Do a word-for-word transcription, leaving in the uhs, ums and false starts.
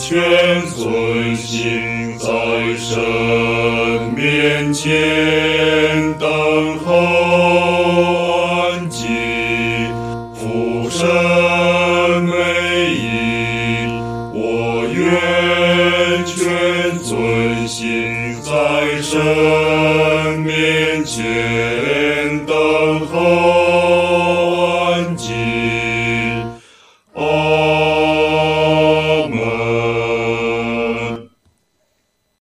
全遵行，在神面前等候安静，父神美意，我愿全遵行，在神面前等候。